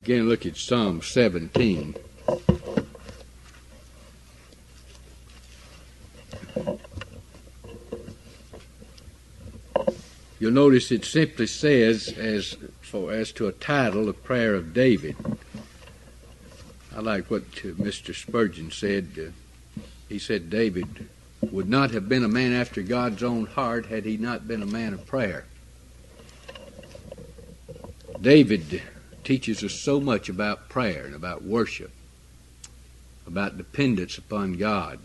Again, look at Psalm 17. You'll notice it simply says, as to a title, a prayer of David. I like what Mr. Spurgeon said. He said David would not have been a man after God's own heart had he not been a man of prayer. David teaches us so much about prayer and about worship, about dependence upon God.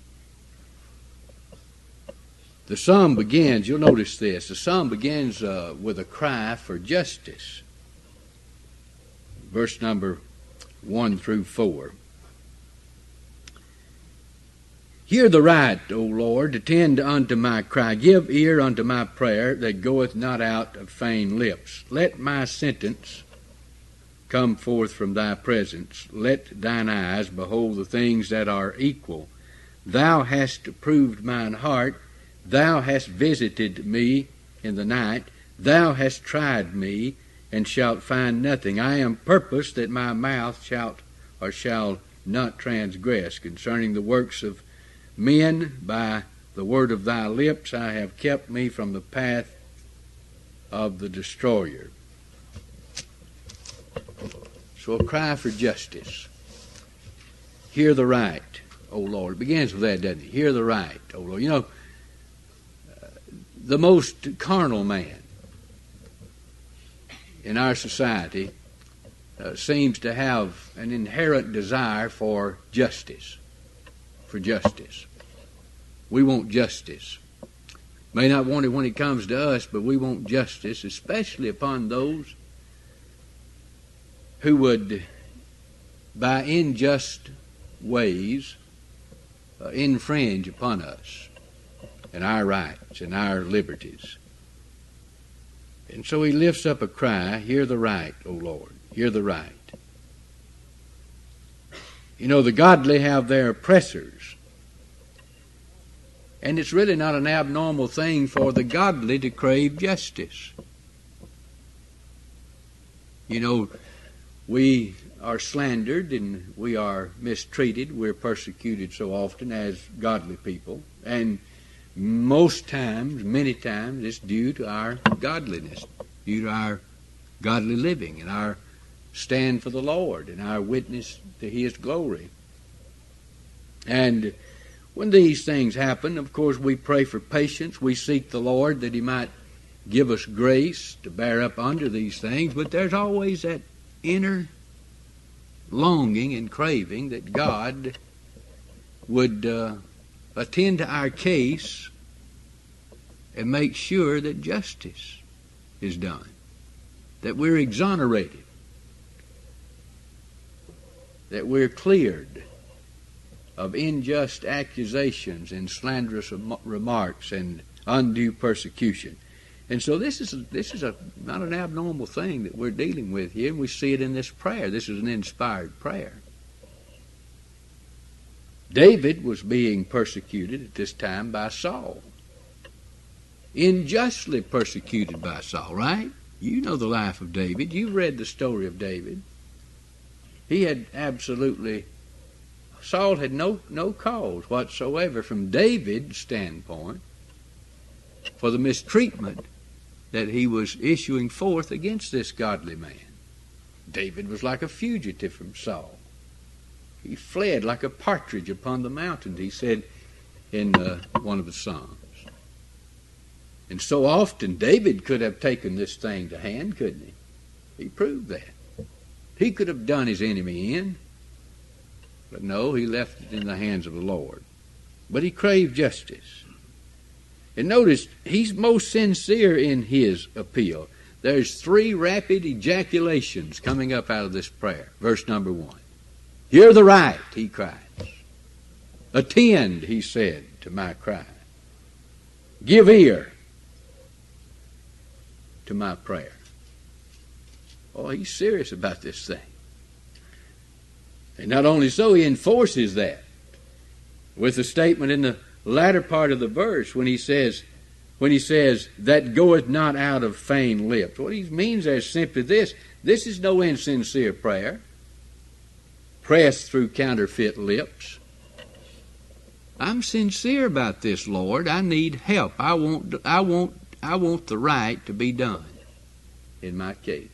The psalm begins, you'll notice this, the psalm begins with a cry for justice. Verse number 1 through 4. Hear the right, O Lord, attend unto my cry. Give ear unto my prayer that goeth not out of feigned lips. Let my sentence come forth from thy presence. Let thine eyes behold the things that are equal. Thou hast proved mine heart. Thou hast visited me in the night. Thou hast tried me, and shalt find nothing. I am purposed that my mouth shall not transgress. Concerning the works of men, by the word of thy lips, I have kept me from the path of the destroyer. So a cry for justice. Hear the right, O Lord. It begins with that, doesn't it? Hear the right, O Lord. You know, the most carnal man in our society seems to have an inherent desire for justice. For justice. We want justice. May not want it when it comes to us, but we want justice, especially upon those who would, by unjust ways, infringe upon us and our rights and our liberties. And so he lifts up a cry, hear the right, O Lord, hear the right. You know, the godly have their oppressors. And it's really not an abnormal thing for the godly to crave justice. You know, we are slandered and we are mistreated. We're persecuted so often as godly people. And most times, many times, it's due to our godliness, due to our godly living and our stand for the Lord and our witness to His glory. And when these things happen, of course, we pray for patience. We seek the Lord that He might give us grace to bear up under these things. But there's always that inner longing and craving that God would attend to our case and make sure that justice is done, that we're exonerated, that we're cleared of unjust accusations and slanderous remarks and undue persecution. And so this is not an abnormal thing that we're dealing with here, and we see it in this prayer. This is an inspired prayer. David was being persecuted at this time by Saul. Unjustly persecuted by Saul, right? You know the life of David. You've read the story of David. He had Saul had no cause whatsoever from David's standpoint for the mistreatment that he was issuing forth against this godly man. David was like a fugitive from Saul. He fled like a partridge upon the mountains, he said in one of the Psalms. And so often David could have taken this thing to hand, couldn't he? He proved that. He could have done his enemy in, but no, he left it in the hands of the Lord. But he craved justice. And notice, he's most sincere in his appeal. There's 3 rapid ejaculations coming up out of this prayer. Verse number 1. Hear the right, he cries. Attend, he said, to my cry. Give ear to my prayer. Oh, he's serious about this thing. And not only so, he enforces that with a statement in the latter part of the verse when he says, that goeth not out of feigned lips. What he means there is simply this, This is no insincere prayer, pressed through counterfeit lips. I'm sincere about this, Lord. I need help. I want the right to be done in my case.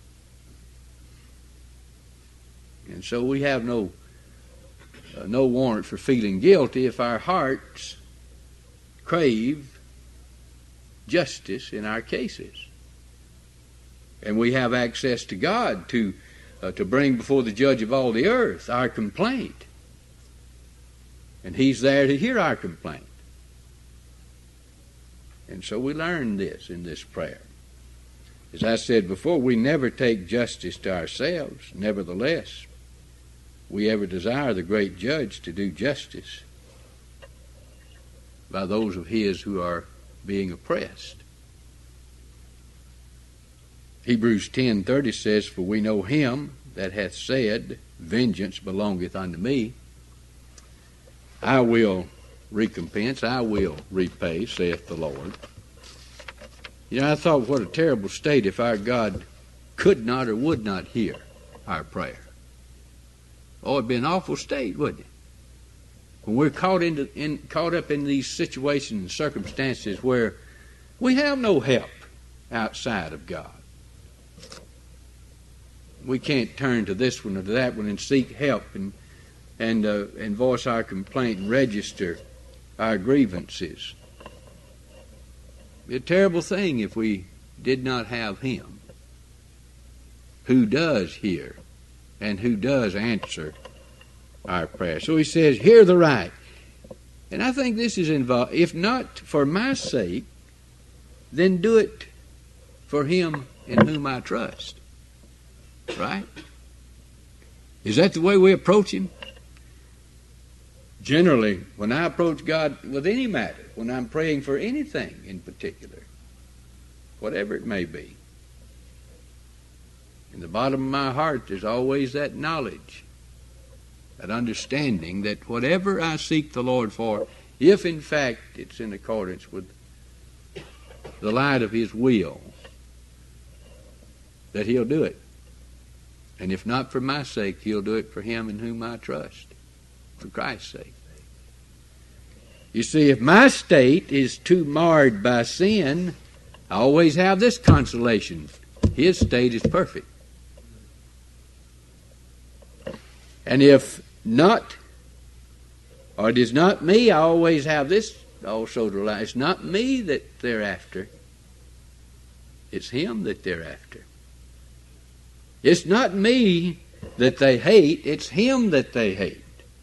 And so we have no warrant for feeling guilty if our hearts crave justice in our cases. And we have access to God to bring before the judge of all the earth our complaint. And He's there to hear our complaint. And so we learn this in this prayer. As I said before, we never take justice to ourselves. Nevertheless, we ever desire the great judge to do justice by those of His who are being oppressed. Hebrews 10:30 says, "For we know Him that hath said, Vengeance belongeth unto me. I will recompense, I will repay, saith the Lord." You know, I thought, what a terrible state if our God could not or would not hear our prayer. Oh, it'd be an awful state, wouldn't it? When we're caught up in these situations and circumstances where we have no help outside of God. We can't turn to this one or to that one and seek help and voice our complaint and register our grievances. It'd be a terrible thing if we did not have Him who does hear and who does answer our prayer. So He says, hear the right. And I think this is involved. If not for my sake, then do it for Him in whom I trust. Right? Is that the way we approach Him? Generally, when I approach God with any matter, when I'm praying for anything in particular, whatever it may be, in the bottom of my heart there's always that knowledge, that understanding that whatever I seek the Lord for, if in fact it's in accordance with the light of His will, that He'll do it. And if not for my sake, He'll do it for Him in whom I trust, for Christ's sake. You see, if my state is too marred by sin, I always have this consolation. His state is perfect. And if not, or it is not me, I always have this also to rely. It's not me that they're after. It's Him that they're after. It's not me that they hate. It's Him that they hate.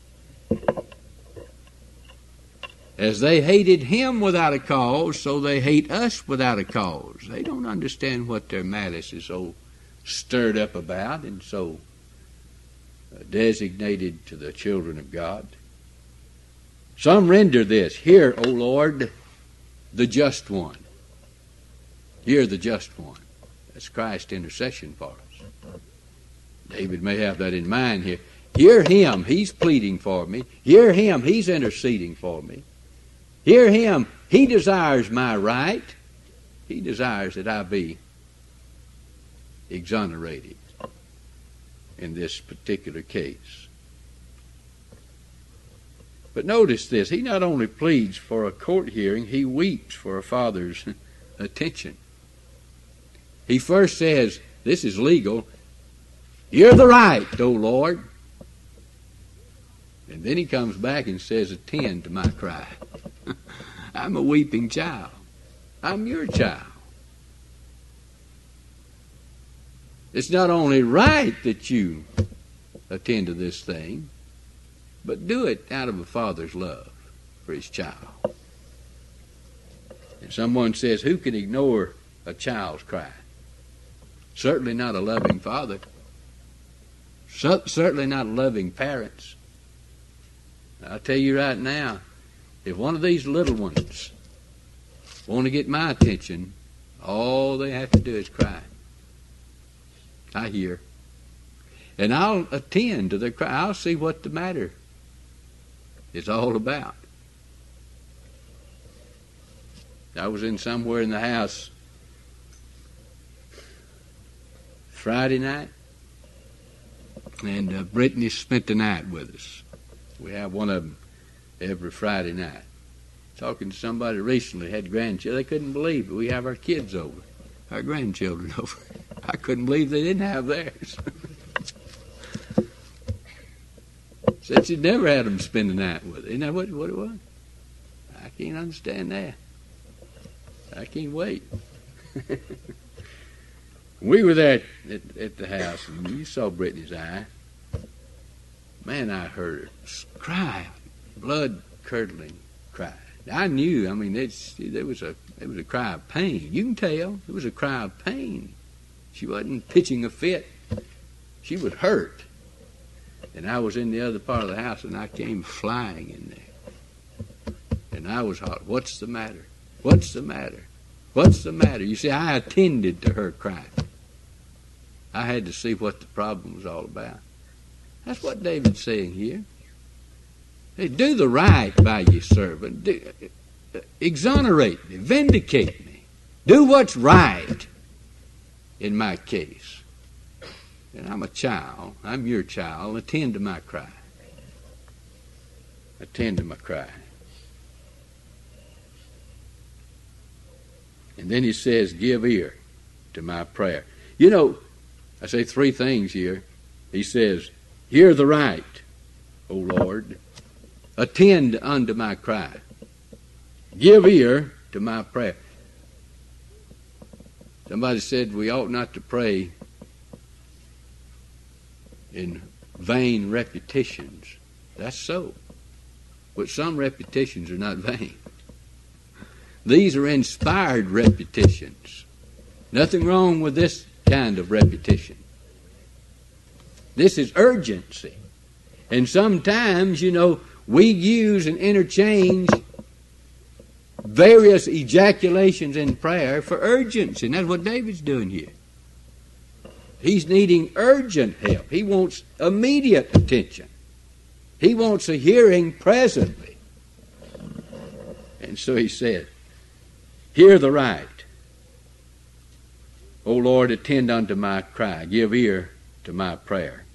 As they hated Him without a cause, so they hate us without a cause. They don't understand what their malice is so stirred up about and so designated to the children of God. Some render this, hear, O Lord, the just one. Hear the just one. That's Christ's intercession for us. David may have that in mind here. Hear Him, He's pleading for me. Hear Him, He's interceding for me. Hear Him, He desires my right. He desires that I be exonerated in this particular case. But notice this, He not only pleads for a court hearing, He weeps for a father's attention. He first says, this is legal, you're the right, O Lord. And then He comes back and says, attend to my cry. I'm a weeping child. I'm your child. It's not only right that you attend to this thing, but do it out of a father's love for his child. And someone says, who can ignore a child's cry? Certainly not a loving father. Certainly not loving parents. I'll tell you right now, if one of these little ones want to get my attention, all they have to do is cry. I hear. And I'll attend to their cry. I'll see what the matter is all about. I was in somewhere in the house Friday night, and Brittany spent the night with us. We have one of them every Friday night. Talking to somebody recently, had grandchildren. They couldn't believe it. We have our kids over, our grandchildren over. I couldn't believe they didn't have theirs. Said she'd never had them spend the night with her. Isn't that what it was? I can't understand that. I can't wait. We were there at the house, and you saw Brittany's eye. Man, I heard her cry, blood-curdling cry. I knew. I mean, there was a cry of pain. You can tell it was a cry of pain. She wasn't pitching a fit. She was hurt. And I was in the other part of the house, and I came flying in there. And I was hollering, "What's the matter? What's the matter? What's the matter?" You see, I attended to her cry. I had to see what the problem was all about. That's what David's saying here. Hey, do the right by your servant. Exonerate me. Vindicate me. Do what's right in my case. And I'm a child. I'm your child. Attend to my cry. Attend to my cry. And then he says, give ear to my prayer. You know, I say three things here. He says, hear the right, O Lord. Attend unto my cry. Give ear to my prayer. Somebody said we ought not to pray in vain repetitions. That's so. But some repetitions are not vain. These are inspired repetitions. Nothing wrong with this kind of repetition. This is urgency. And sometimes, you know, we use and interchange various ejaculations in prayer for urgency. And that's what David's doing here. He's needing urgent help. He wants immediate attention. He wants a hearing presently. And so he said, hear the right. O Lord, attend unto my cry. Give ear to my prayer.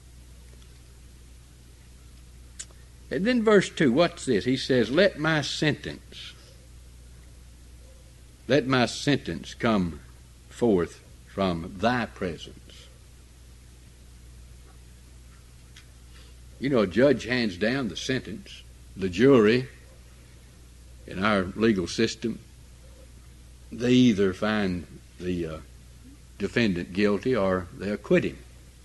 And then verse 2, what's this? He says, let my sentence come forth from thy presence. You know, a judge hands down the sentence. The jury in our legal system, they either find the defendant guilty or they acquit him.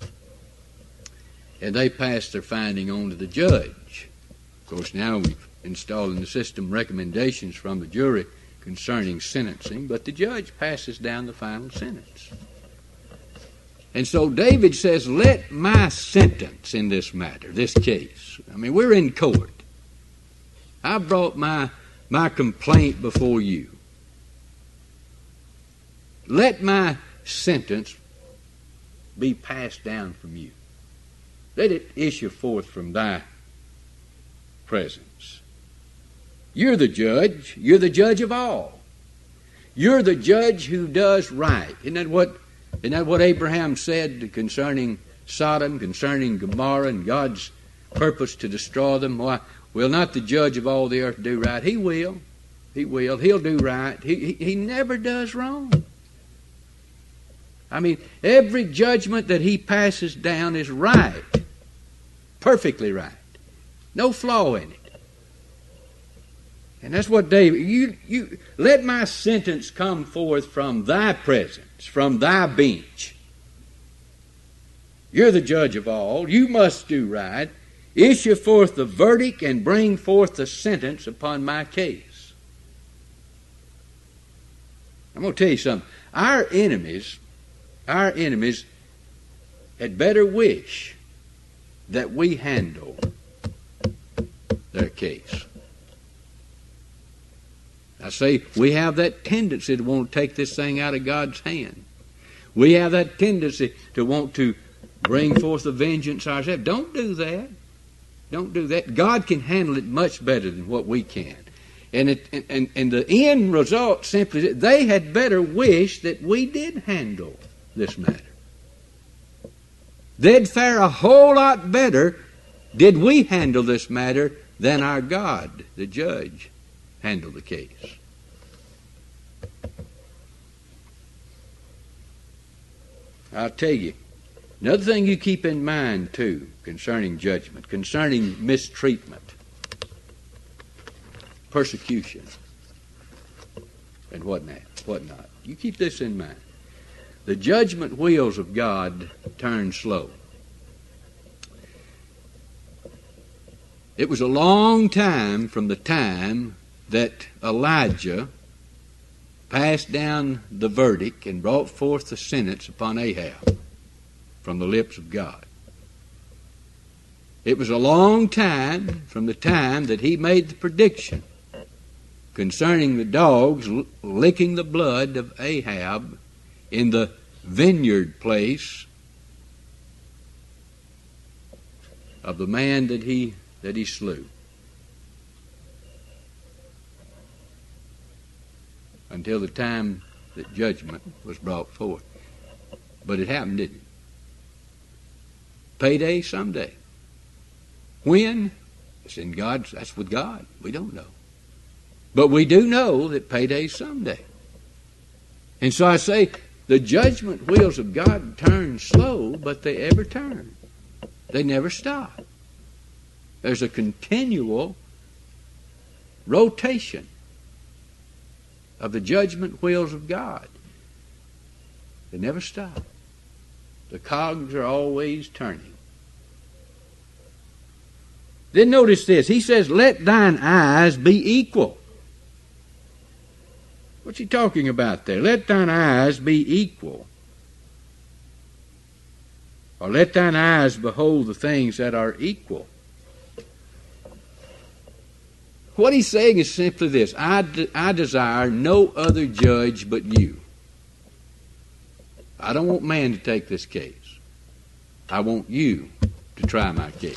And they pass their finding on to the judge. Of course, now we've installed in the system recommendations from the jury concerning sentencing, but the judge passes down the final sentence. And so David says, let my sentence in this matter, this case. I mean, we're in court. I brought my complaint before you. Let my sentence be passed down from you. Let it issue forth from thy presence. You're the judge. You're the judge of all. You're the judge who does right. Isn't that what Abraham said concerning Sodom, concerning Gomorrah, and God's purpose to destroy them? Why, will not the judge of all the earth do right? He will. He will. He'll do right. He never does wrong. I mean, every judgment that he passes down is right. Perfectly right. No flaw in it. And that's what David, you let my sentence come forth from thy presence, from thy bench. You're the judge of all. You must do right. Issue forth the verdict and bring forth the sentence upon my case. I'm going to tell you something. Our enemies had better wish that we handle their case. I say we have that tendency to want to take this thing out of God's hand. We have that tendency to want to bring forth the vengeance ourselves. Don't do that. Don't do that. God can handle it much better than what we can. And the end result simply is they had better wish that we did handle this matter. they'd fare a whole lot better did we handle this matter than our God, the judge, handled the case. I'll tell you, another thing you keep in mind, too, concerning judgment, concerning mistreatment, persecution, and whatnot. You keep this in mind. The judgment wheels of God turn slow. It was a long time from the time that Elijah passed down the verdict and brought forth the sentence upon Ahab from the lips of God. It was a long time from the time that he made the prediction concerning the dogs licking the blood of Ahab in the vineyard place of the man that he slew, until the time that judgment was brought forth. But it happened, didn't it? Payday someday. When? It's in God's, that's with God. We don't know. But we do know that payday's someday. And so I say, the judgment wheels of God turn slow, but they ever turn. They never stop. There's a continual rotation of the judgment wheels of God. They never stop. The cogs are always turning. Then notice this. He says, let thine eyes be equal. What's he talking about there? Let thine eyes be equal. Or let thine eyes behold the things that are equal. What he's saying is simply this. I desire no other judge but you. I don't want man to take this case. I want you to try my case.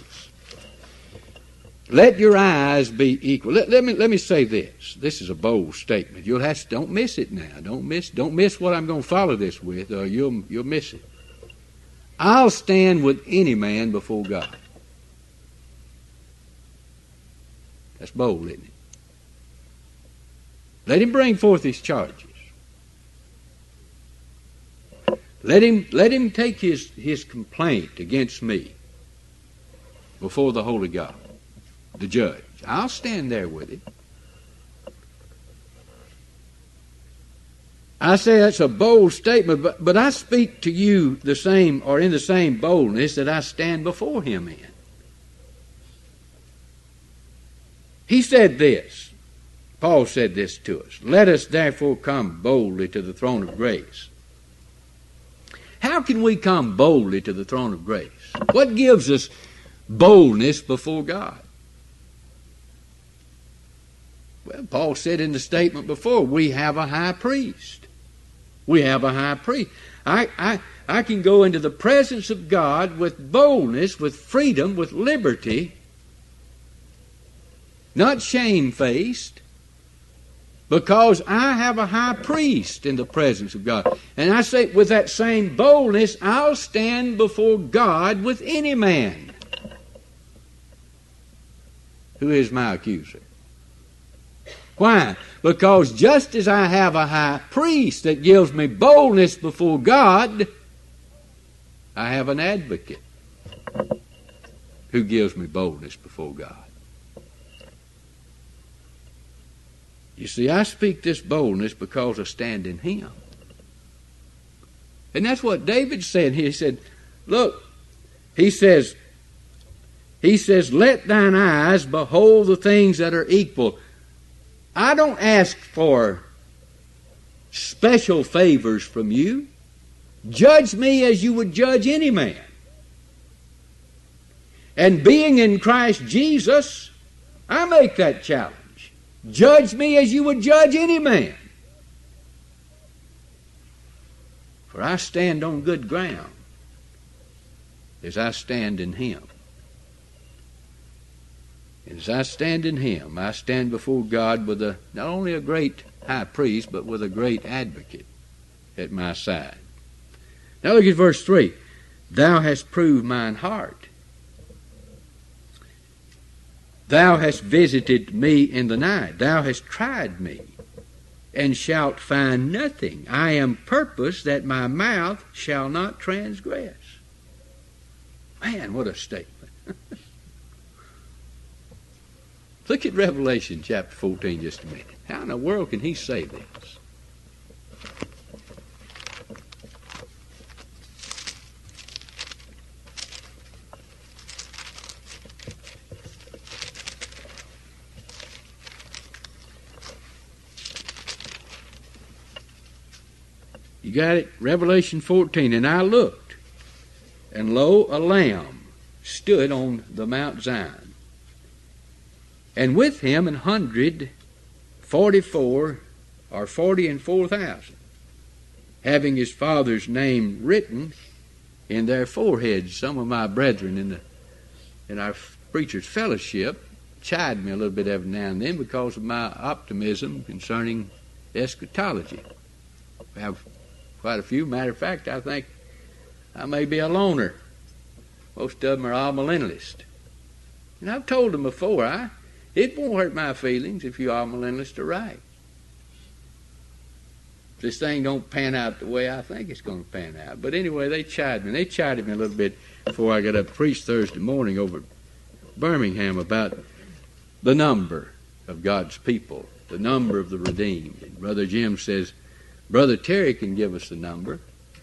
Let your eyes be equal. Let me say this. This is a bold statement. You'll have to, don't miss it now. Don't miss what I'm going to follow this with, or you'll miss it. I'll stand with any man before God. That's bold, isn't it? Let him bring forth his charges. Let him take his complaint against me before the holy God, the judge. I'll stand there with him. I say that's a bold statement, but I speak to you the same, or in the same boldness that I stand before him in. He said this. Paul said this to us. Let us therefore come boldly to the throne of grace. How can we come boldly to the throne of grace? What gives us boldness before God? Well, Paul said in the statement before, we have a high priest. We have a high priest. I can go into the presence of God with boldness, with freedom, with liberty, not shamefaced, because I have a high priest in the presence of God. And I say, with that same boldness, I'll stand before God with any man who is my accuser. Why? Because just as I have a high priest that gives me boldness before God, I have an advocate who gives me boldness before God. You see, I speak this boldness because I stand in him. And that's what David said. He said, look, he says, let thine eyes behold the things that are equal. I don't ask for special favors from you. Judge me as you would judge any man. And being in Christ Jesus, I make that challenge. Judge me as you would judge any man. For I stand on good ground as I stand in him. And as I stand in him, I stand before God with not only a great high priest, but with a great advocate at my side. Now look at verse 3. Thou hast proved mine heart. Thou hast visited me in the night. Thou hast tried me, and shalt find nothing. I am purposed that my mouth shall not transgress. Man, what a statement. Look at Revelation chapter 14 just a minute. How in the world can he say this? You got it? Revelation 14. And I looked, and lo, a Lamb stood on the Mount Zion, and with him 144 or 44,000, having his Father's name written in their foreheads. Some of my brethren in our preachers' fellowship chide me a little bit every now and then because of my optimism concerning eschatology. I have quite a few. Matter of fact, I think I may be a loner. Most of them are all millennialists. And I've told them before, it won't hurt my feelings if you all millennialists are right. If this thing don't pan out the way I think it's going to pan out. But anyway, they chided me. They chided me a little bit before I got up to preach Thursday morning over Birmingham about the number of God's people, the number of the redeemed. And Brother Jim says, Brother Terry can give us the number.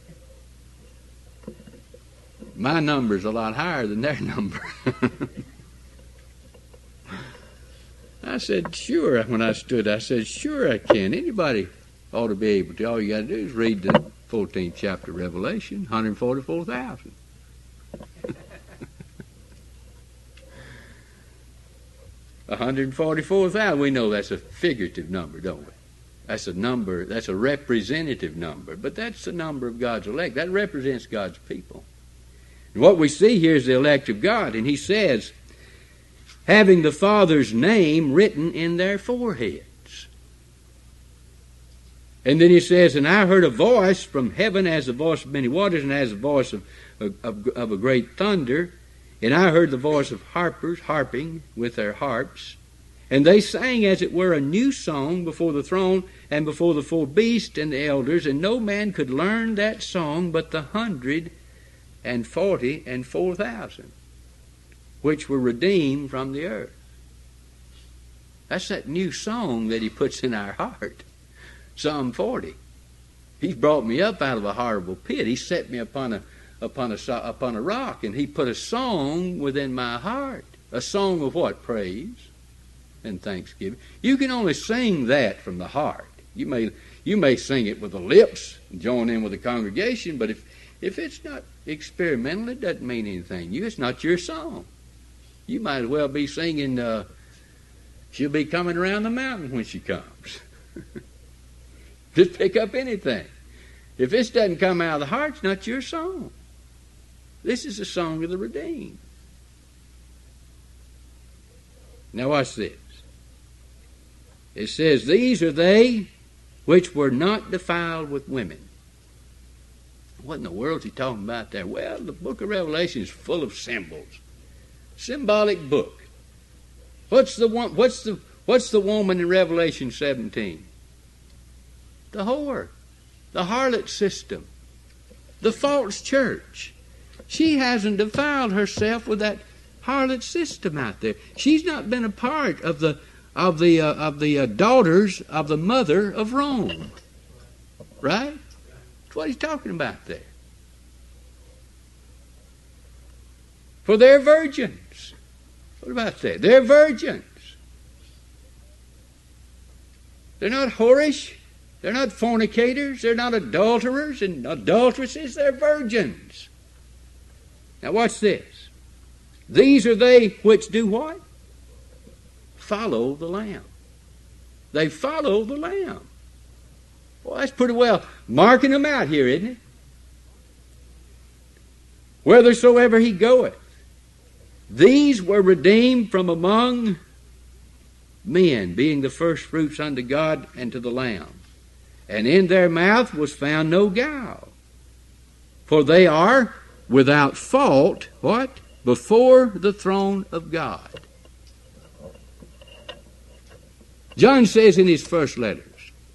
My number's a lot higher than their number. I said, sure. When I stood, I said, sure I can. Anybody ought to be able to. All you got to do is read the 14th chapter of Revelation, 144,000. $144,000. We know that's a figurative number, don't we? That's a number, that's a representative number. But that's the number of God's elect. That represents God's people. And what we see here is the elect of God. And he says, having the Father's name written in their foreheads. And then he says, and I heard a voice from heaven as the voice of many waters and as the voice of a great thunder. And I heard the voice of harpers harping with their harps. And they sang as it were a new song before the throne and before the four beasts and the elders. And no man could learn that song but the 144,000. Which were redeemed from the earth. That's that new song that he puts in our heart. Psalm 40. He's brought me up out of a horrible pit. He set me upon a rock, and he put a song within my heart. A song of what? Praise and thanksgiving. You can only sing that from the heart. You may sing it with the lips and join in with the congregation, but if it's not experimental, it doesn't mean anything. It's not your song. You might as well be singing, she'll be coming around the mountain when she comes. Just pick up anything. If this doesn't come out of the heart, it's not your song. This is the song of the redeemed. Now watch this. It says, these are they which were not defiled with women. What in the world is he talking about there? Well, the book of Revelation is full of symbols. Symbolic book. What's the woman in Revelation 17? The whore, the harlot system, the false church. She hasn't defiled herself with that harlot system out there. She's not been a part of the daughters of the mother of Rome, right? That's what he's talking about there. For they're virgins. What about that? They're virgins. They're not whorish. They're not fornicators. They're not adulterers and adulteresses. They're virgins. Now watch this. These are they which do what? Follow the Lamb. They follow the Lamb. Well, that's pretty well marking them out here, isn't it? Whithersoever he goeth. These were redeemed from among men, being the first fruits unto God and to the Lamb. And in their mouth was found no guile. For they are without fault, what? Before the throne of God. John says in his first letters,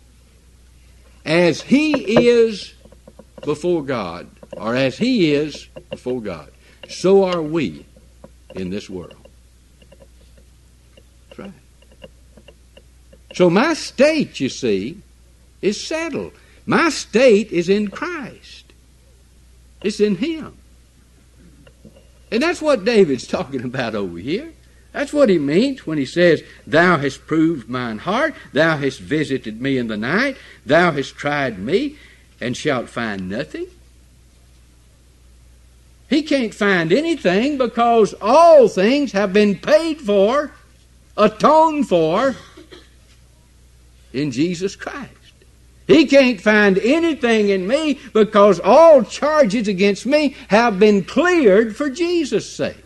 as he is before God, or as he is before God, so are we in this world. That's right. So my state, you see, is settled. My state is in Christ. It's in Him. And that's what David's talking about over here. That's what he means when he says, Thou hast proved mine heart, Thou hast visited me in the night, Thou hast tried me, and shalt find nothing. He can't find anything because all things have been paid for, atoned for, in Jesus Christ. He can't find anything in me because all charges against me have been cleared for Jesus' sake.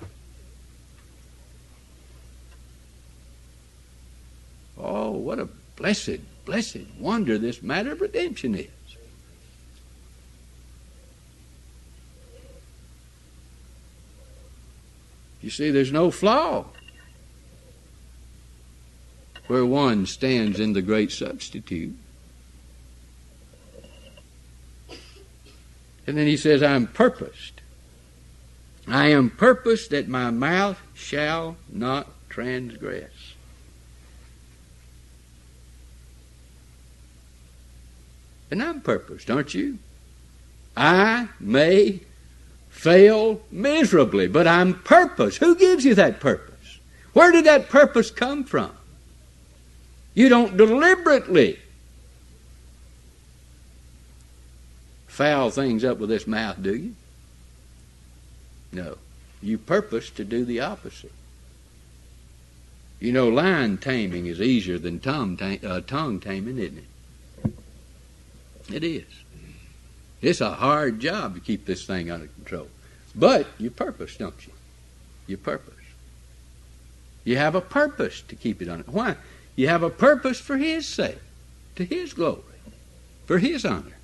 Oh, what a blessed, blessed wonder this matter of redemption is. You see, there's no flaw where one stands in the great substitute. And then he says, I am purposed that my mouth shall not transgress. And I'm purposed, aren't you? I may fail miserably, but I'm purposed. Who gives you that purpose? Where did that purpose come from? You don't deliberately foul things up with this mouth, do you? No. You purpose to do the opposite. You know, lion taming is easier than tongue taming, isn't it? It is. It's a hard job to keep this thing under control. But you purpose, don't you? You purpose. You have a purpose to keep it under. Why? You have a purpose for His sake, to His glory, for His honor.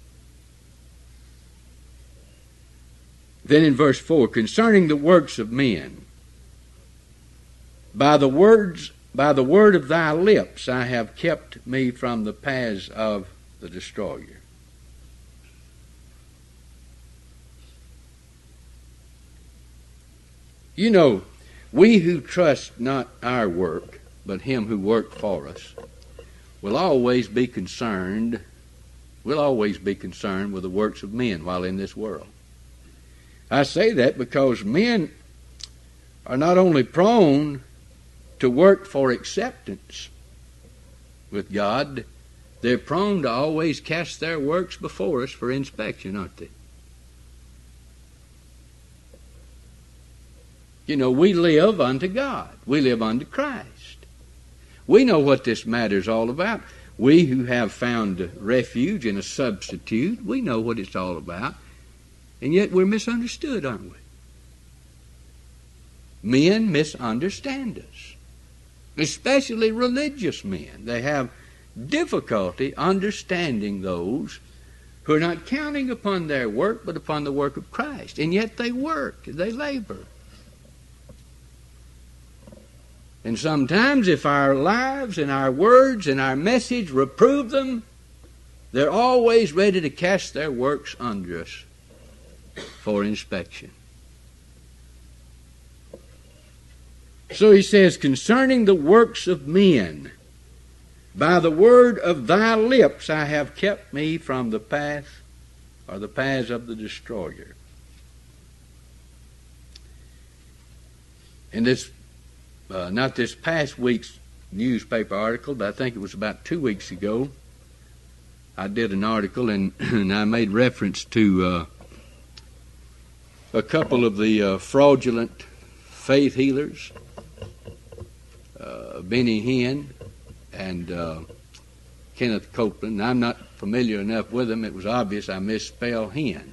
Then in verse 4, concerning the works of men, by the word of thy lips I have kept me from the paths of the destroyer. You know, we who trust not our work, but Him who worked for us, will always be concerned with the works of men while in this world. I say that because men are not only prone to work for acceptance with God, they're prone to always cast their works before us for inspection, aren't they? You know, we live unto God. We live unto Christ. We know what this matter's all about. We who have found refuge in a substitute, we know what it's all about. And yet we're misunderstood, aren't we? Men misunderstand us, especially religious men. They have difficulty understanding those who are not counting upon their work, but upon the work of Christ. And yet they work, they labor. And sometimes if our lives and our words and our message reprove them, they're always ready to cast their works under us for inspection. So he says, concerning the works of men, by the word of thy lips I have kept me from the path or the paths of the destroyer. And this, not this past week's newspaper article, but I think it was about 2 weeks ago, I did an article and I made reference to a couple of the fraudulent faith healers, Benny Hinn and Kenneth Copeland. I'm not familiar enough with them. It was obvious I misspelled Hinn.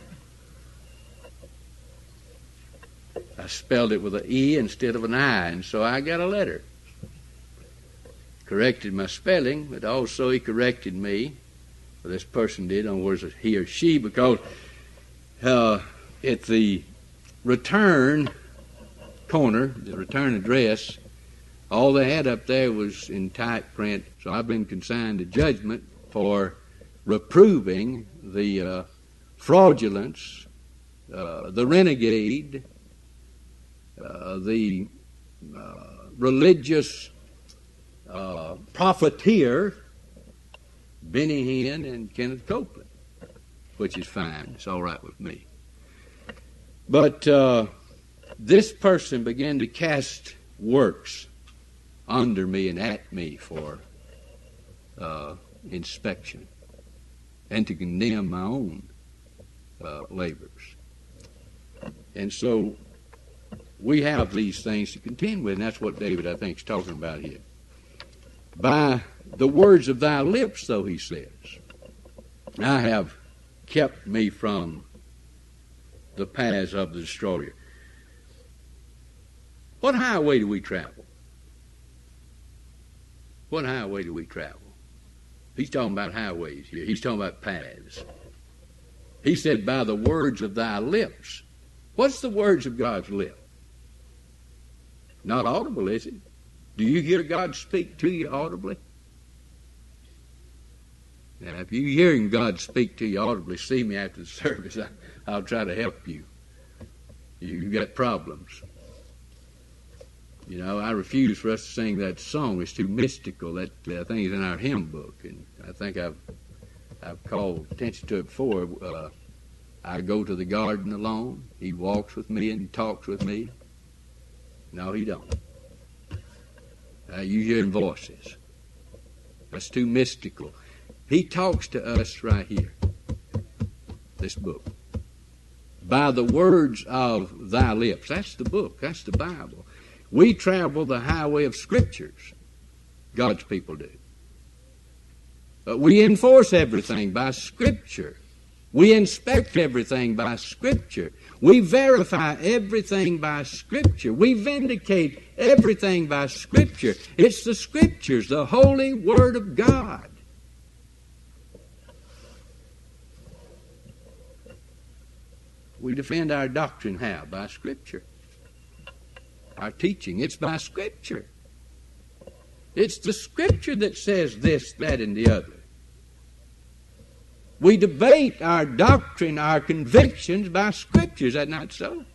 I spelled it with an E instead of an I, and so I got a letter. Corrected my spelling, but also he corrected me, or this person did, on whether it was he or she, because at the return corner, the return address, all they had up there was in type print. So I've been consigned to judgment for reproving the fraudulence, the renegade, the religious profiteer, Benny Hinn and Kenneth Copeland, which is fine. It's all right with me. But this person began to cast works under me and at me for inspection and to condemn my own labors. And so we have these things to contend with, and that's what David, I think, is talking about here. By the words of thy lips, though, he says, I have kept me from the paths of the destroyer. What highway do we travel? What highway do we travel? He's talking about highways here. He's talking about paths. He said, by the words of thy lips. What's the words of God's lip? Not audible, is it? Do you hear God speak to you audibly? Now, if you're hearing God speak to you audibly, see me after the service. I'll try to help you. You've got problems. You know, I refuse for us to sing that song. It's too mystical. That thing is in our hymn book, and I think I've called attention to it before. I go to the garden alone. He walks with me and he talks with me. No, he don't. You hearing voices. That's too mystical. He talks to us right here. This book. By the words of thy lips. That's the book. That's the Bible. We travel the highway of Scriptures. God's people do. We enforce everything by Scripture. We inspect everything by Scripture. We verify everything by Scripture. We vindicate everything by Scripture. It's the Scriptures, the Holy Word of God. We defend our doctrine how? By Scripture. Our teaching, it's by Scripture. It's the Scripture that says this, that, and the other. We debate our doctrine, our convictions by Scripture. Is that not so?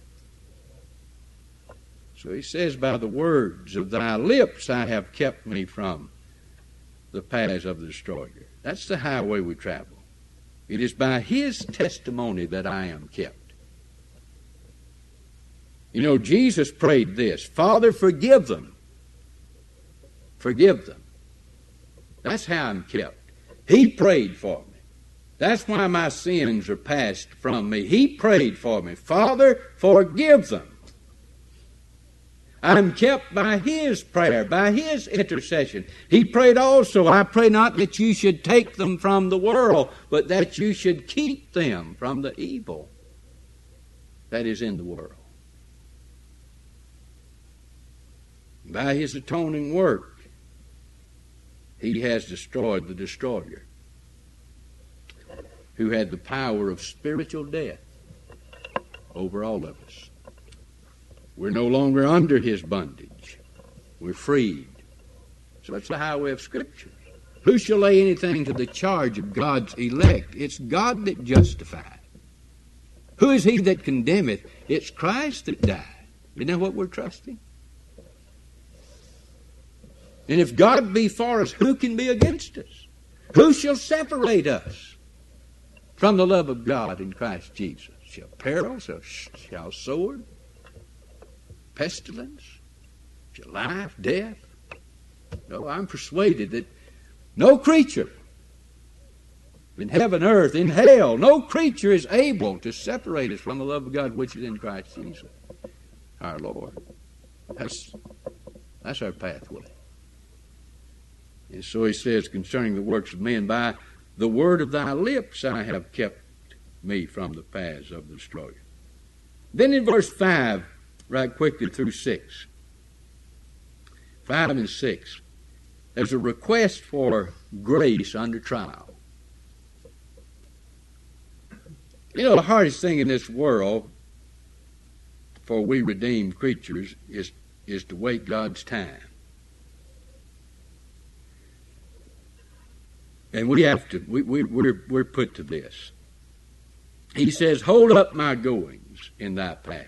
So he says, by the words of thy lips I have kept me from the paths of the destroyer. That's the highway we travel. It is by his testimony that I am kept. You know, Jesus prayed this, Father, forgive them. Forgive them. That's how I'm kept. He prayed for me. That's why my sins are passed from me. He prayed for me. Father, forgive them. I'm kept by his prayer, by his intercession. He prayed also, I pray not that you should take them from the world, but that you should keep them from the evil that is in the world. By his atoning work, he has destroyed the destroyer, who had the power of spiritual death over all of us. We're no longer under his bondage. We're freed. So that's the highway of Scripture. Who shall lay anything to the charge of God's elect? It's God that justifies. Who is he that condemneth? It's Christ that died. Isn't that what we're trusting? And if God be for us, who can be against us? Who shall separate us from the love of God in Christ Jesus? Shall peril, shall sword, pestilence, shall life, death? No, I'm persuaded that no creature in heaven, earth, in hell, no creature is able to separate us from the love of God which is in Christ Jesus, our Lord. That's our pathway. And so he says concerning the works of men, by the word of thy lips I have kept me from the paths of the destroyer. Then in verse 5, right quickly through 6, 5 and 6, there's a request for grace under trial. You know, the hardest thing in this world for we redeemed creatures is to wait God's time. And we have to, we're put to this. He says, hold up my goings in thy path,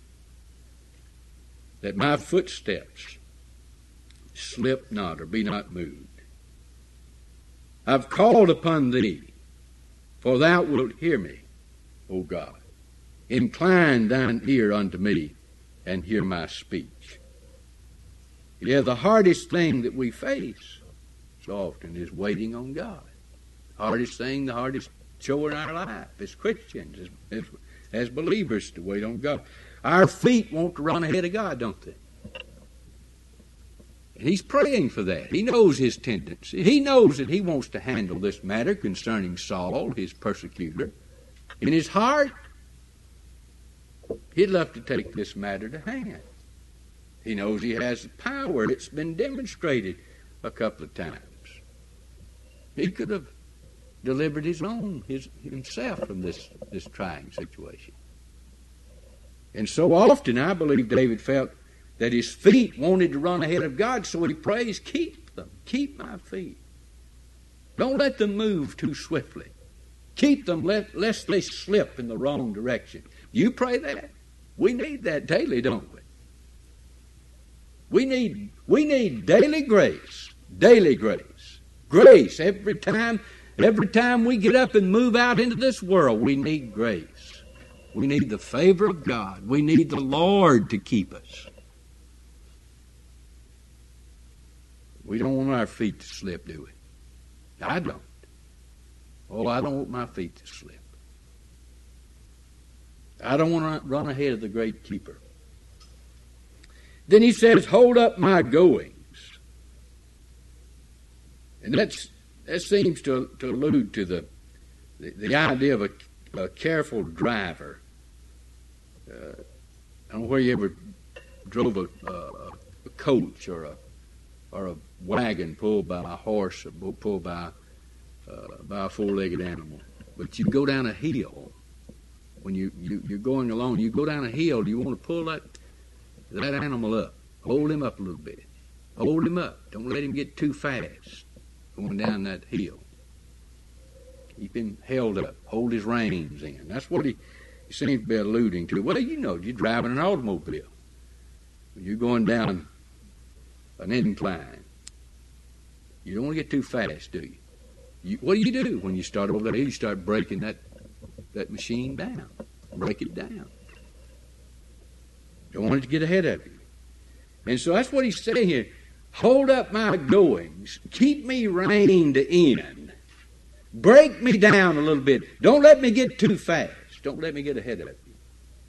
that my footsteps slip not or be not moved. I've called upon thee, for thou wilt hear me, O God. Incline thine ear unto me, and hear my speech. Yeah, the hardest thing that we face so often is waiting on God. Hardest thing, the hardest chore in our life as Christians, as believers, to wait on God. Our feet want to run ahead of God, don't they? And he's praying for that. He knows his tendency. He knows that he wants to handle this matter concerning Saul, his persecutor. In his heart, he'd love to take this matter to hand. He knows he has the power. It's been demonstrated a couple of times. He could have delivered himself from this trying situation. And so often I believe David felt that his feet wanted to run ahead of God, so he prays, keep them, keep my feet. Don't let them move too swiftly. Keep them lest they slip in the wrong direction. You pray that? We need that daily, don't we? We need daily grace. Daily grace. Grace every time we get up and move out into this world, we need grace. We need the favor of God. We need the Lord to keep us. We don't want our feet to slip, do we? I don't. Oh, I don't want my feet to slip. I don't want to run ahead of the great keeper. Then he says, hold up my goings. And that seems to allude to the idea of a careful driver. I don't know where you ever drove a coach or a wagon pulled by a horse or pulled by a four-legged animal. But you go down a hill. When you're going along, you go down a hill, you want to pull that animal up. Hold him up a little bit. Hold him up. Don't let him get too fast going down that hill. Keep him held up. Hold his reins in. That's what he seems to be alluding to. Well, you're driving an automobile. You're going down an incline. You don't want to get too fast, do you? What do you do when you start over that hill? You start breaking that machine down. Break it down. Don't want it to get ahead of you. And so that's what he's saying here. Hold up my goings. Keep me reined in. Break me down a little bit. Don't let me get too fast. Don't let me get ahead of you.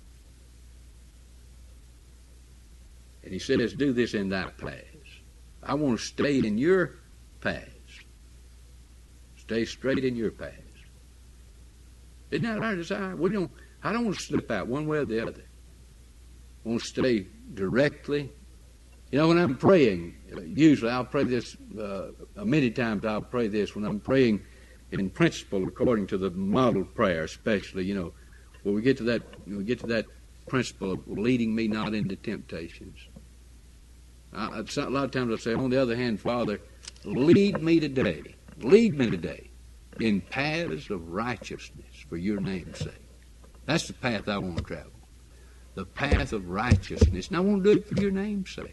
And he said, let's do this in thy paths. I want to stay in your paths. Stay straight in your paths. Isn't that our desire? I don't want to slip out one way or the other. I want to stay directly. When I'm praying, usually I'll pray this, many times I'll pray this when I'm praying in principle according to the model prayer, especially, when we get to that principle of leading me not into temptations. A lot of times I'll say, on the other hand, Father, lead me today in paths of righteousness for your name's sake. That's the path I want to travel. The path of righteousness. And I want to do it for your name's sake.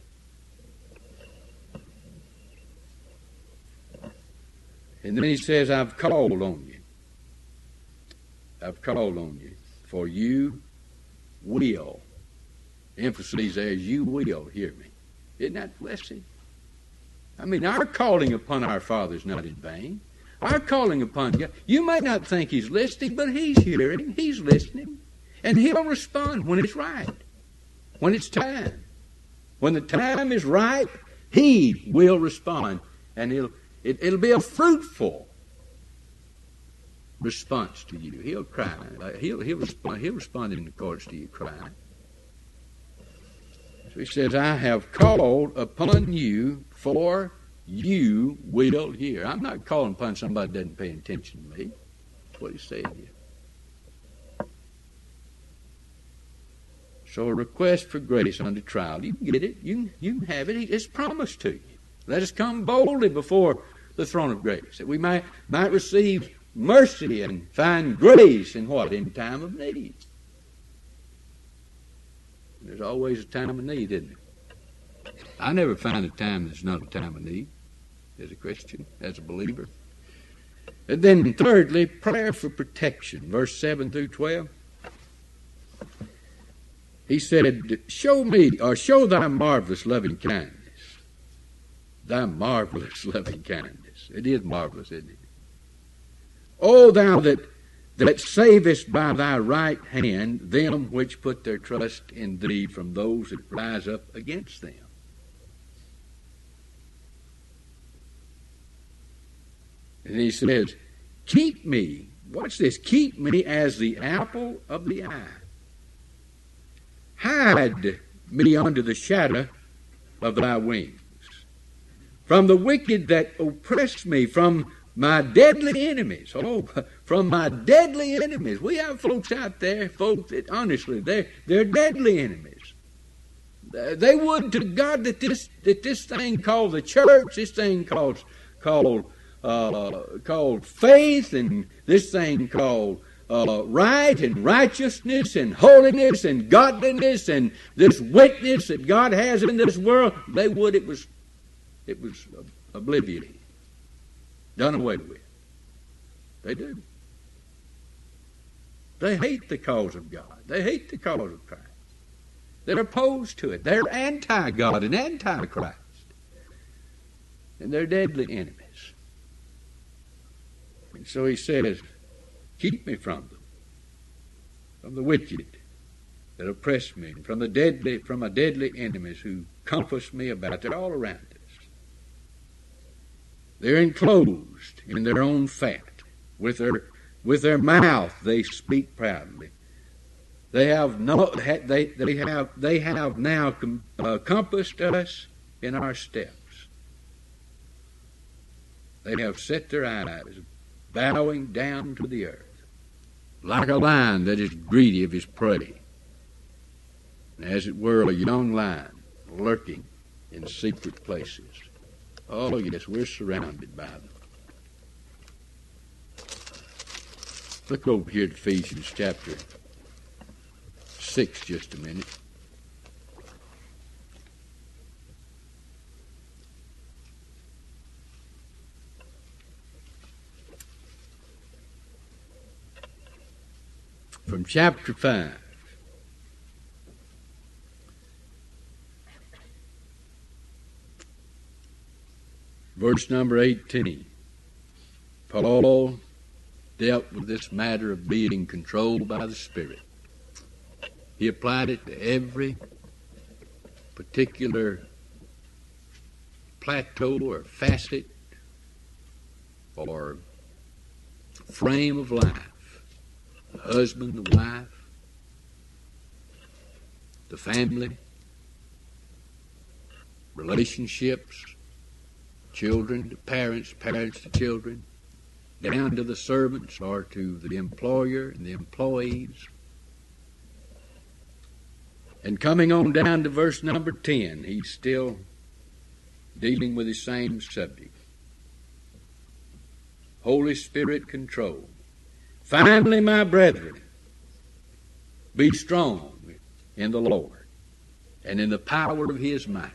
And then he says, I've called on you. I've called on you. For you will. The emphasis there is you will hear me. Isn't that blessed? I mean, our calling upon our Father is not in vain. Our calling upon God, you might not think he's listening, but he's hearing, he's listening. And he'll respond when it's right, when it's time. When the time is right, he will respond. And it'll be a fruitful response to you. He'll cry. He'll respond in accordance to you crying. So he says, I have called upon you, for you will hear. I'm not calling upon somebody that doesn't pay attention to me. That's what he's saying here. So a request for grace under trial. You can get it. You can have it. It's promised to you. Let us come boldly before the throne of grace, that we might receive mercy and find grace in what? In time of need. There's always a time of need, isn't there? I never find a time that's not a time of need as a Christian, as a believer. And then thirdly, prayer for protection. Verse 7 through 12. He said, show thy marvelous loving kindness. Thy marvelous loving kindness. It is marvelous, isn't it? O thou that savest by thy right hand them which put their trust in thee from those that rise up against them. And he says, keep me, watch this, keep me as the apple of the eye. Hide me under the shadow of thy wings. From the wicked that oppress me, from my deadly enemies. Oh, from my deadly enemies. We have folks out there, folks that honestly, they're deadly enemies. They would to God that this thing called the church, this thing called faith, and this thing called right and righteousness and holiness and godliness and this witness that God has in this world, they would it was obliviated, done away with. They do. They hate the cause of God. They hate the cause of Christ. They're opposed to it. They're anti-God and anti-Christ. And they're deadly enemies. And so he says, keep me from them, from the wicked that oppress me, from my deadly enemies who compass me about. They're all around us. They're enclosed in their own fat. With their mouth they speak proudly. They have now compassed us in our steps. They have set their eyes bowing down to the earth, like a lion that is greedy of his prey, as it were a young lion lurking in secret places. Oh, yes, we're surrounded by them. Look over here at Ephesians chapter 6 just a minute. From chapter 5. Verse number 18. Paul dealt with this matter of being controlled by the Spirit. He applied it to every particular plateau or facet or frame of life. The husband, the wife, the family, relationships, children to parents, parents to children, down to the servants or to the employer and the employees. And coming on down to verse number 10, he's still dealing with the same subject. Holy Spirit control. Finally, my brethren, be strong in the Lord and in the power of his might.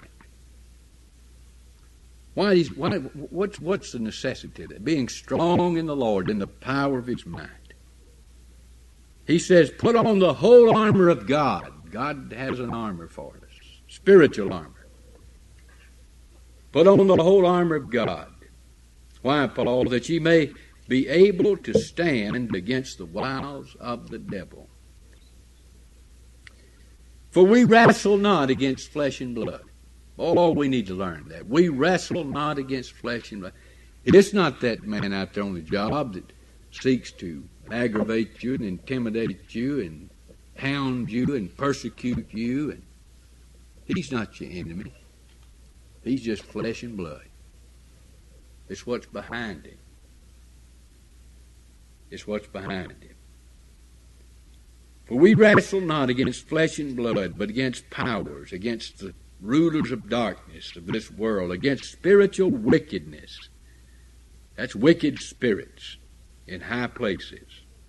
What's the necessity of that? Being strong in the Lord, in the power of his might. He says, put on the whole armor of God. God has an armor for us, spiritual armor. Put on the whole armor of God. Why, Paul? That ye may be able to stand against the wiles of the devil. For we wrestle not against flesh and blood. Oh, we need to learn that. We wrestle not against flesh and blood. It's not that man out there on the job that seeks to aggravate you and intimidate you and hound you and persecute you. And he's not your enemy. He's just flesh and blood. It's what's behind him. It's what's behind him. For we wrestle not against flesh and blood, but against powers, against the rulers of darkness of this world, against spiritual wickedness. That's wicked spirits in high places.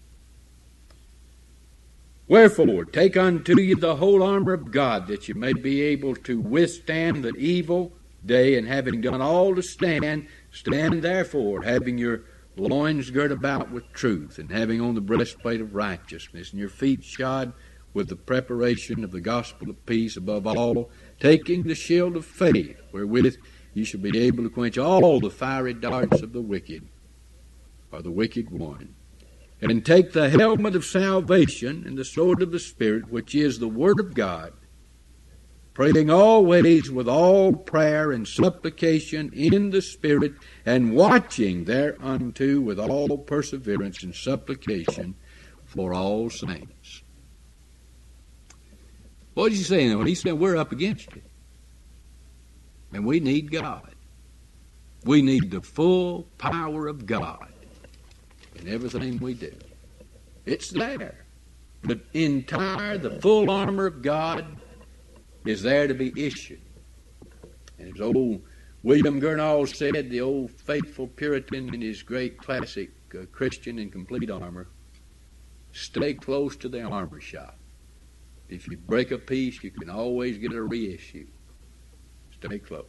Wherefore, take unto you the whole armor of God, that you may be able to withstand the evil day, and having done all to stand, stand therefore, having your loins girt about with truth, and having on the breastplate of righteousness, and your feet shod with the preparation of the gospel of peace, above all, taking the shield of faith, wherewith you shall be able to quench all the fiery darts of the wicked, or the wicked one. And take the helmet of salvation and the sword of the Spirit, which is the Word of God, praying always with all prayer and supplication in the Spirit, and watching thereunto with all perseverance and supplication for all saints. What is he saying? Well, he's saying we're up against it. And we need God. We need the full power of God in everything we do. It's there. The full armor of God is there to be issued. And as old William Gurnall said, the old faithful Puritan in his great classic Christian in Complete Armor, stay close to the armor shop. If you break a piece, you can always get a reissue. Stay close.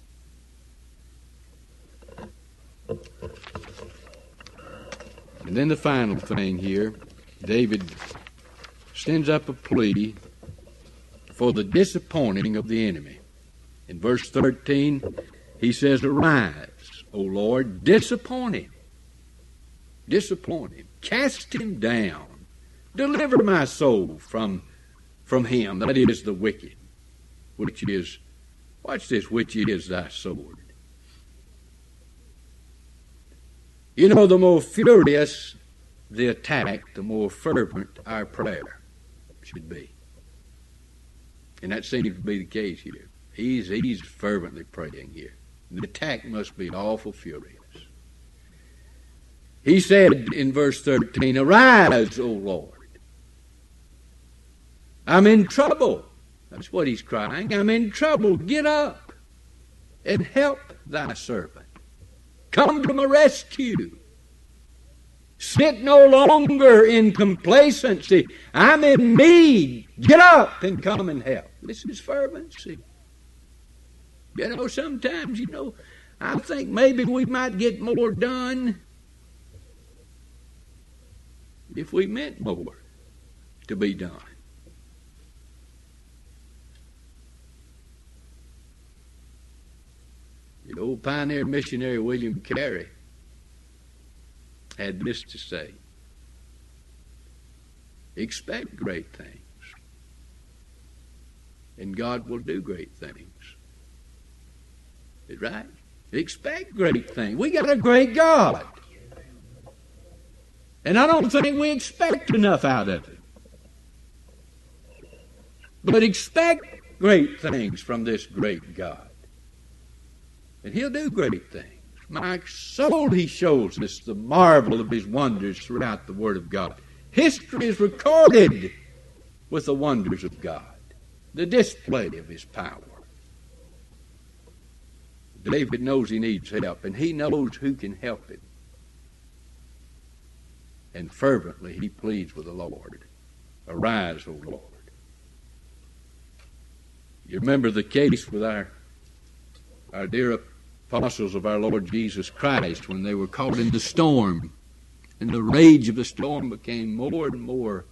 And then the final thing here, David sends up a plea for the disappointing of the enemy. In verse 13, he says, "Arise, O Lord, disappoint him. Disappoint him. Cast him down. Deliver my soul from him, that is the wicked, which is," watch this, "which is thy sword." You know, the more furious the attack, the more fervent our prayer should be. And that seems to be the case here. He's fervently praying here. The attack must be awful furious. He said in verse 13, "Arise, O Lord. I'm in trouble." That's what he's crying. I'm in trouble. Get up and help thy servant. Come to my rescue. Sit no longer in complacency. I'm in need. Get up and come and help. This is fervency. Sometimes, I think maybe we might get more done if we meant more to be done. The old pioneer missionary William Carey had this to say: expect great things, and God will do great things. Is right? Expect great things. We got a great God. And I don't think we expect enough out of Him. But expect great things from this great God. And He'll do great things. My soul, He shows us the marvel of His wonders throughout the Word of God. History is recorded with the wonders of God, the display of His power. David knows he needs help, and he knows who can help him. And fervently he pleads with the Lord, "Arise, O Lord." You remember the case with our dear apostles of our Lord Jesus Christ when they were caught in the storm, and the rage of the storm became more and more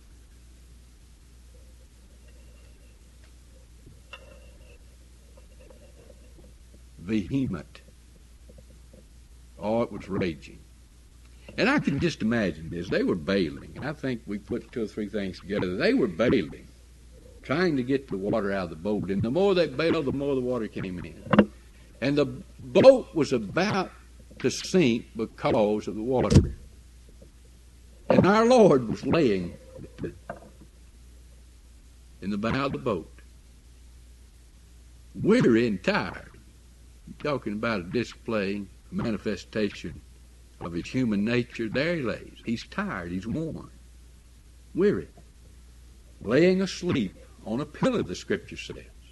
vehement. Oh, it was raging. And I can just imagine this. They were bailing. And I think we put two or three things together. They were bailing, trying to get the water out of the boat. And the more they bailed, the more the water came in. And the boat was about to sink because of the water. And our Lord was laying in the bow of the boat, weary and tired. Talking about a display, a manifestation of His human nature. There He lays. He's tired. He's worn, weary. laying asleep on a pillow, the Scripture says.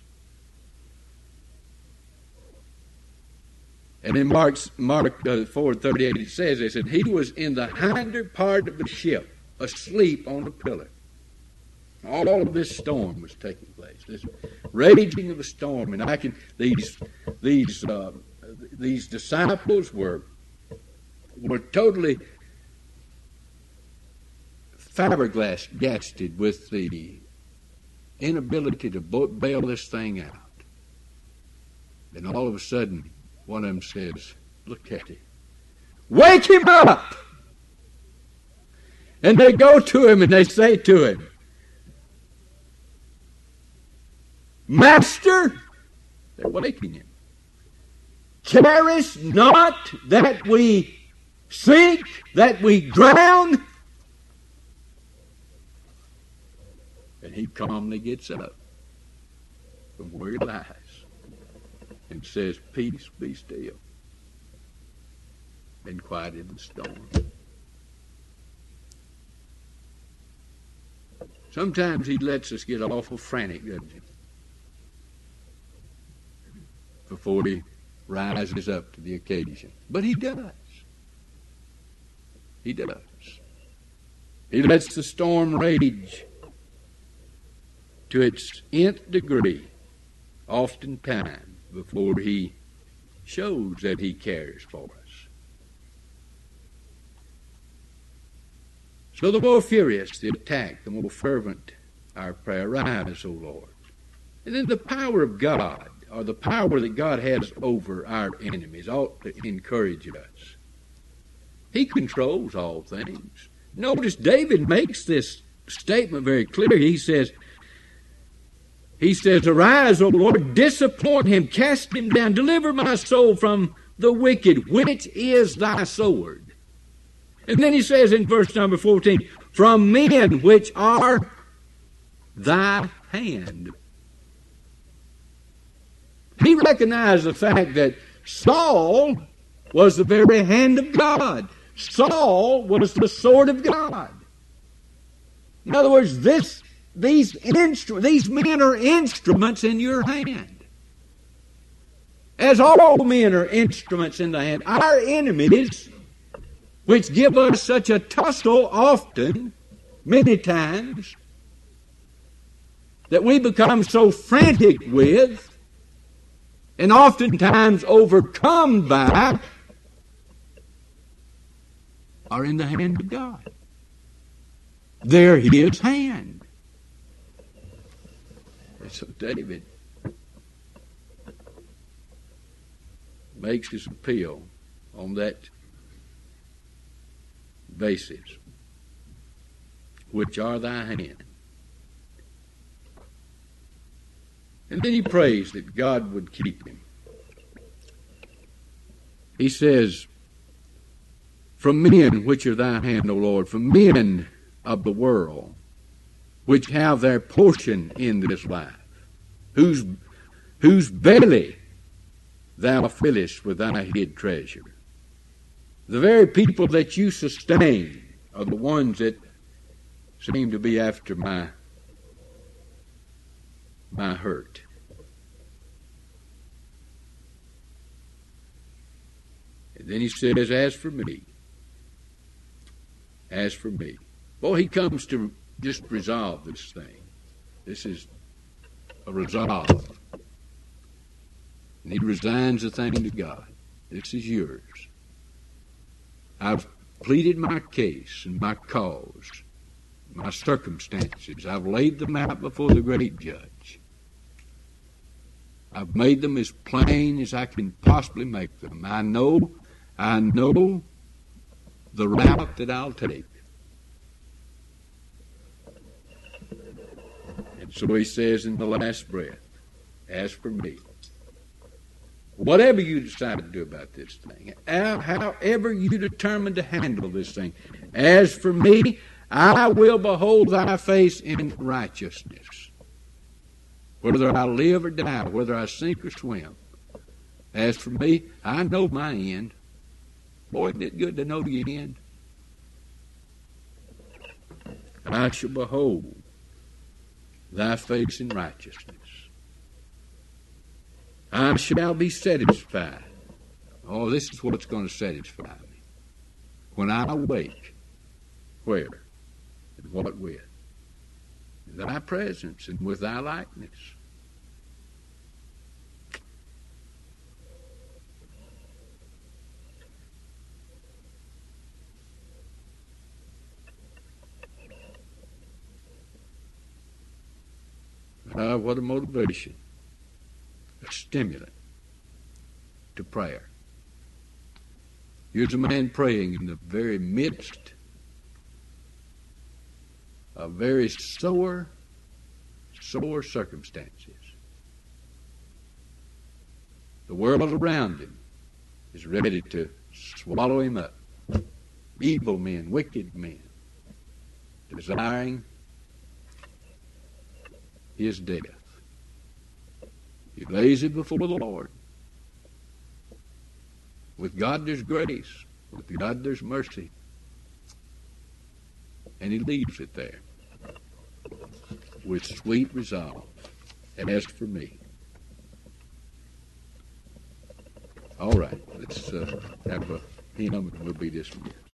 And in Mark 4:38 it says this, and he was in the hinder part of the ship, asleep on a pillar. All of this storm was taking place, this raging of the storm, and these disciples were totally flabbergasted with the inability to bail this thing out. Then all of a sudden, one of them says, "Look at him. Wake him up!" And they go to him and they say to him, "Master," they're waking him, "carest not that we sink, that we drown?" And he calmly gets up from where he lies and says, "Peace, be still," and quieted the storm. Sometimes he lets us get awful frantic, doesn't he? Before he rises up to the occasion. But he does. He does. He lets the storm rage to its nth degree, oftentimes, before he shows that he cares for us. So the more furious the attack, the more fervent our prayer. Rise, O Lord. And then the power of God, or the power that God has over our enemies, ought to encourage us. He controls all things. Notice David makes this statement very clear. He says, "Arise, O Lord, disappoint him, cast him down, deliver my soul from the wicked, which is thy sword." And then he says in verse number 14, "From men which are thy hand." He recognized the fact that Saul was the very hand of God. Saul was the sword of God. In other words, these men are instruments in your hand. As all men are instruments in the hand, our enemies, which give us such a tussle often, many times, that we become so frantic with, and oftentimes overcome by, are in the hand of God. They're his hand. And so David makes his appeal on that basis. Which are thy hand. And then he prays that God would keep him. He says, "From men which are thy hand, O Lord, from men of the world, which have their portion in this life, whose belly thou fillest with thy hid treasure." The very people that you sustain are the ones that seem to be after my hurt. And then he says, as for me. Boy, he comes to just resolve this thing. This is a resolve. And he resigns the thing to God. This is yours. I've pleaded my case and my cause, my circumstances. I've laid them out before the great judge. I've made them as plain as I can possibly make them. I know the route that I'll take. And so he says in the last breath, as for me, whatever you decide to do about this thing, however you determine to handle this thing, as for me, I will behold thy face in righteousness. Whether I live or die, whether I sink or swim. As for me, I know my end. Boy, isn't it good to know the end? I shall behold thy face in righteousness. I shall be satisfied. Oh, this is what's going to satisfy me. When I awake, where and what with? In thy presence and with thy likeness. What a motivation, a stimulant to prayer. Here's a man praying in the very midst of very sore circumstances. The world around him is ready to swallow him up. Evil men, wicked men, desiring his death. He lays it before the Lord. With God there's grace. With God there's mercy. And he leaves it there with sweet resolve. And as for me. All right, let's have a hymn and we'll be dismissed.